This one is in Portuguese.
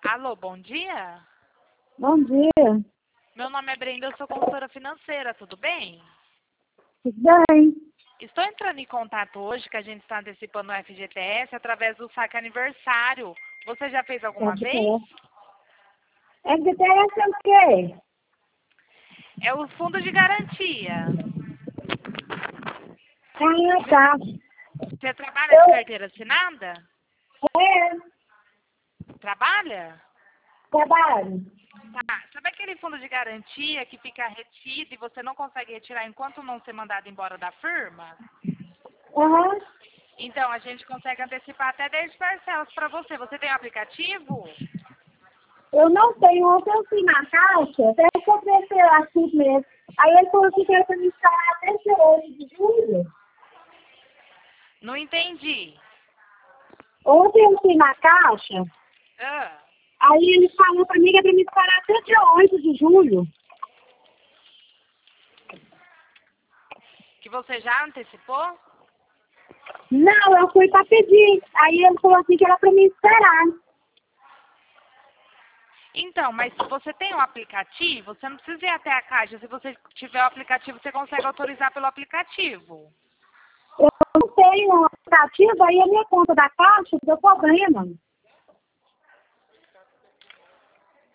Alô, bom dia. Bom dia. Meu nome é Brenda, eu sou consultora financeira, tudo bem? Tudo bem? Estou entrando em contato hoje, que a gente está antecipando o FGTS através do saque aniversário. Você já fez alguma vez? FGTS é o quê? É o fundo de garantia. Ah, tá. Você trabalha de carteira assinada? É, Trabalha? trabalho. Tá. Sabe aquele fundo de garantia que fica retido e você não consegue retirar enquanto não ser mandado embora da firma? Aham. Então, a gente consegue antecipar até 10 parcelas para você. Você tem um aplicativo? Eu não tenho, ontem eu fui na caixa, até que eu pensei assim mesmo. Aí ele falou que era para me instalar até dia 8 de julho. Não entendi. Ontem eu fui na caixa, Ah, aí ele falou para mim que era para me instalar até dia 8 de julho. que você já antecipou? Não, eu fui para pedir. Aí ele falou assim que era para me esperar. Então, mas se você tem um aplicativo, você não precisa ir até a caixa. Se você tiver o aplicativo, você consegue autorizar pelo aplicativo. Eu não tenho um aplicativo, aí a minha conta da caixa deu problema.